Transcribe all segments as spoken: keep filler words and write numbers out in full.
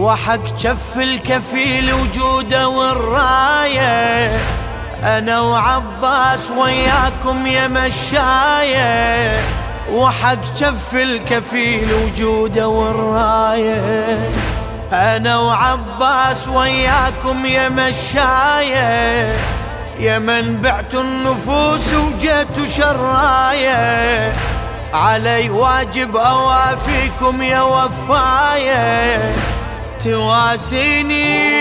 وحق جف الكفيل وجوده والراية، أنا وعباس وياكم يا مشاية، وحق جف الكفيل وجوده والراية، أنا وعباس وياكم يا مشاية، يا من بعتوا النفوس وجيتوا شراية، علي واجب أوافيكم يا وفاية، تواسيني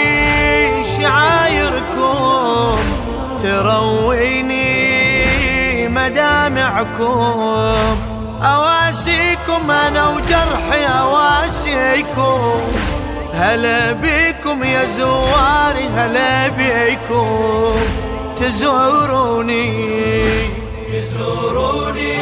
شعايركم، ترويني مدامعكم، أواسيكم أنا وجرحي أواسيكم، هلا بيكم يا زواري هلا بيكم، تزوروني تزوروني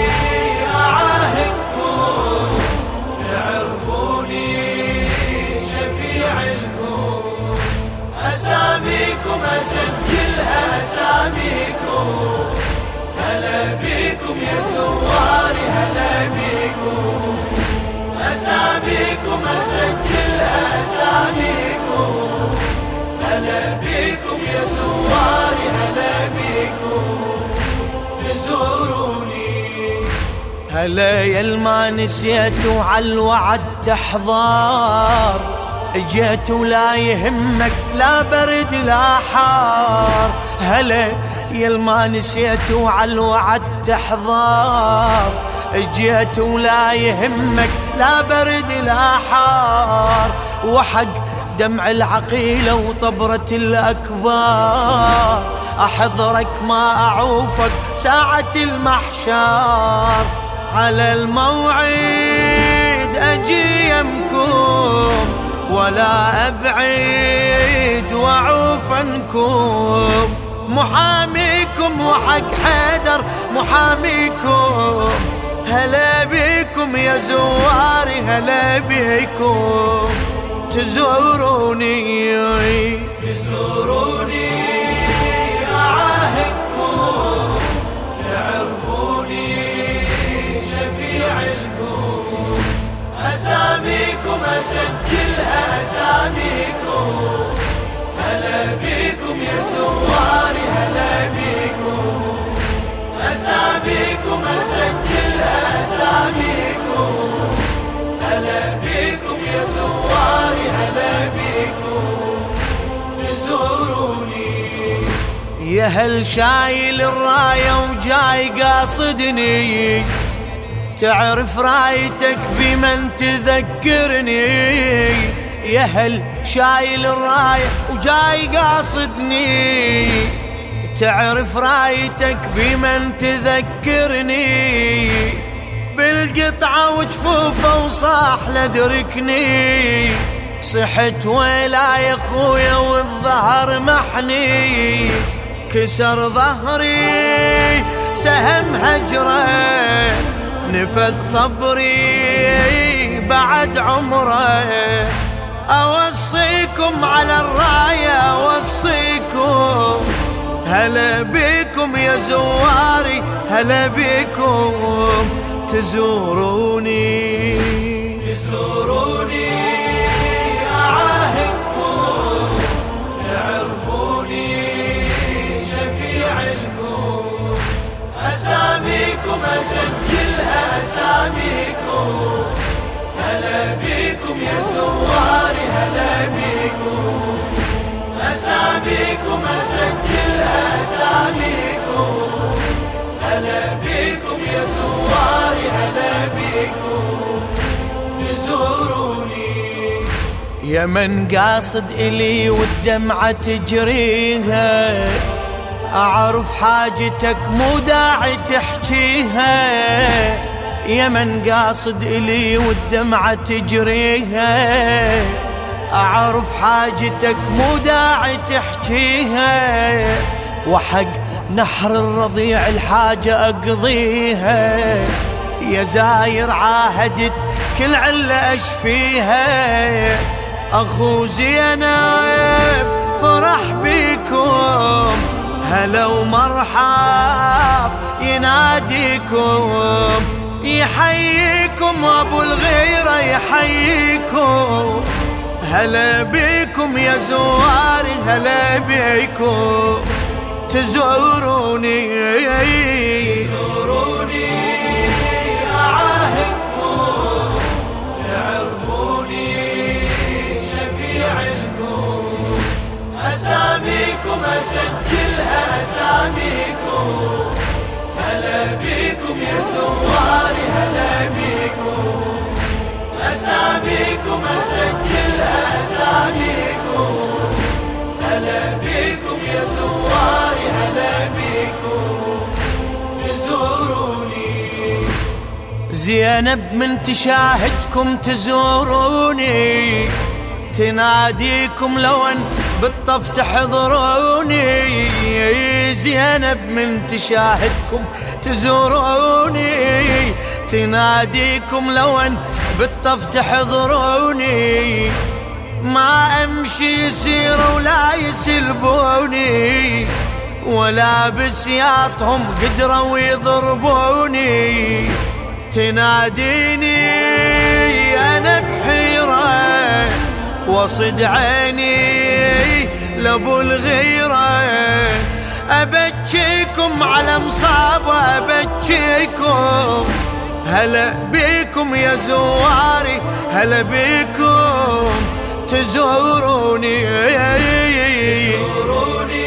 أعاهدكم، تعرفوني شفيع لكم، أساميكم أسجلها أساميكم، هلا بيكم يا زواري هلا بيكم، أساميكم أسجلها أساميكم، هلا بيكم يا زواري هلا بيكم، تزوروني. هلا يا الما نسيتوا عالوعد تحضار، اجيت ولا يهمك لا برد لا حار، هلا يا الما نسيتوا عالوعد تحضار، اجيت ولا يهمك لا برد لا حار، وحق دمع العقيلة وطبرة الأكبار، أحضرك ما أعوفك ساعة المحشار، على الموعد أجي يمكم ولا أبعد وأعوف عنكم، محاميكم وحق حيدر محاميكم، هلا بيكم يا زواري هلا بيكم، تزوروني تزوروني أعاهدكم، تعرفوني شفيع لكم، أساميكم أسجلها أساميكم، هلا بيكم يا زواري هلا بيكم، أساميكم أسجلها أساميكم، هلا بيكم يا زواري هلا بيكم، تزوروني. يا هل شايل الراية وجاي قاصدني، تعرف رايتك بمن تذكرني، يا هل شايل الراية وجاي قاصدني، تعرف رايتك بمن تذكرني، بالقطعة وجفوفه وصاح لدركني، صحت ويلا يا خويا والظهر محني، كسر ظهري سهم هجره، نفذ صبري بعد عمره، أوصيكم على الراية أوصيكم، هلا بيكم يا زواري هلا بيكم، تزوروني تزوروني أعاهدكم، تعرفوني شفيع لكم، أساميكم أسجلها أساميكم، هلا بيكم يا زواري هلا بيكم، أساميكم أسجلها أساميكم، هلا بيكم يا زواري هلا بيكم، تزوروني. يا من قاصد إلي والدمعة تجريها، أعرف حاجتك مو داعي تحكيها، يا من قاصد إلي والدمعة تجريها، أعرف حاجتك مو داعي تحكيها، وحق نحر الرضيع الحاجة أقضيها، يا زاير عاهدت كل علة أشفيها، أخو زينب فرح بيكم، هلا ومرحب يناديكم، يحييكم أبو الغيرة يحييكم، هلا بيكم يا زواري هلا بيكم تزوروني تزوروني أعاهدكم تعرفوني شفيع لكم أساميكم أسجلها أساميكم هلا بيكم يا زواري هلا بيكم أساميكم أسجلها أساميكم هلا بيكم يا زواري هلا بيكم تزوروني زينب من تشاهدكم تزوروني تناديكم لو ان بالطف تحضروني زينب من تشاهدكم تزوروني تناديكم لو ان بالطف تحضروني ما امشي يسير ولا يسلبوني ولا بسياطهم قدروا يضربوني تناديني انا بحيره وصد عيني لابو الغيره ابكيكم على مصابه ابكيكم هلا بيكم يا زواري هلا بيكم تزوروني تزوروني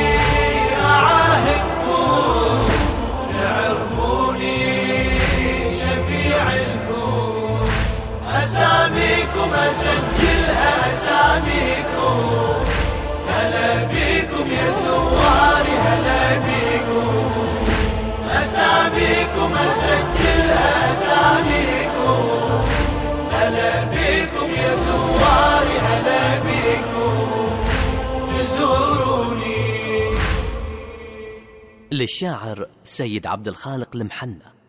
أعاهدكم تعرفوني شفيع لكم أساميكم أسجلها أساميكم هلا بيكم يا زواري هلا بيكم أساميكم أسجلها أساميكم هلا بيكم يا زواري هلا بيكم تزوروني. للشاعر سيد عبد الخالق المحنى.